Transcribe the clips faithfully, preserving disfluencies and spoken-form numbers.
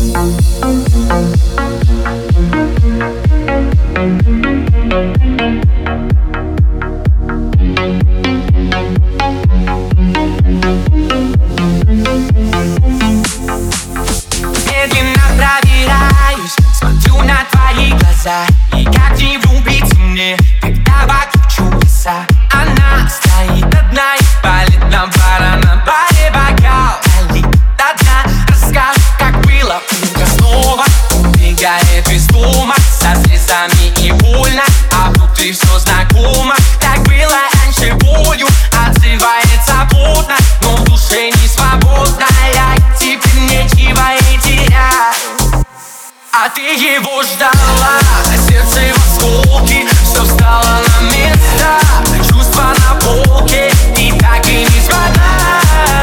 Медленно пробираюсь, смотрю на твои глаза. И как не влюбиться мне, когда вокруг чудеса. Она стоит одна и палит нам пара на баре бокал. Палит одна, расскажу, как было утро. Снова убегает из дома со слезами и больно, а внутри все знакомо. Так было раньше, болью отзывается плотно, но в душе не свободно. Я теперь нечего и терять. А ты его ждала, сердце в осколке, все встало на место, чувства на полке, и так и не звала.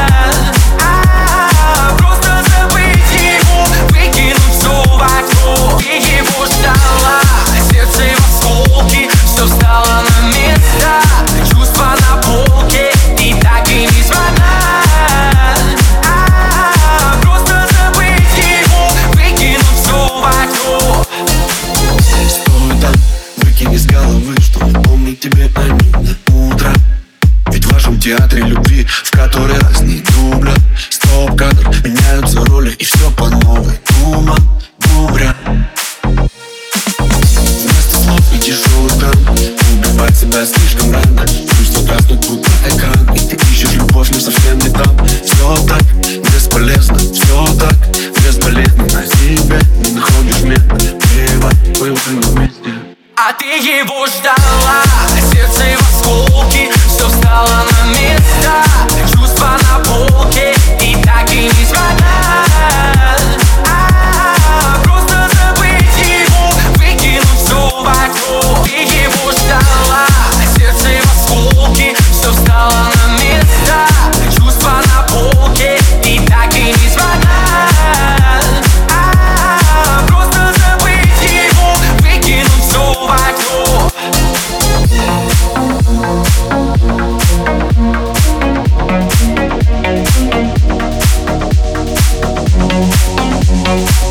А, просто забыть его, выкинуть все в окно. Ты его ждала, сердце в осколке, все встало на место, чувства на полке, и так и не звала. А, просто забыть его, выкинуть все в окно. Стой там, выкинь из головы, что напомнит тебе они на утро. Ведь в вашем театре любви в который раз не дубля. Стоп-кадр, меняются роли и все по новой. Туман, буря. Вместо слов и тяжелых ран убивать себя слишком рано. Чувства гаснут, будто экран, и ты ищешь любовь, но совсем не там. Все так бесполезно, все так безболезненно. На себе не находишь места, плевать, мы уже не вместе. А ты его ждала, сердце в осколке, все встало на место, чувства на полке, и так и не звала. А, просто забыть его, выкинуть все в окно. Ты его ждала, сердце в осколке, все встало на место, чувства на полке, и так и не звала. А, просто забыть его, выкинуть все в окно. We'll be right back.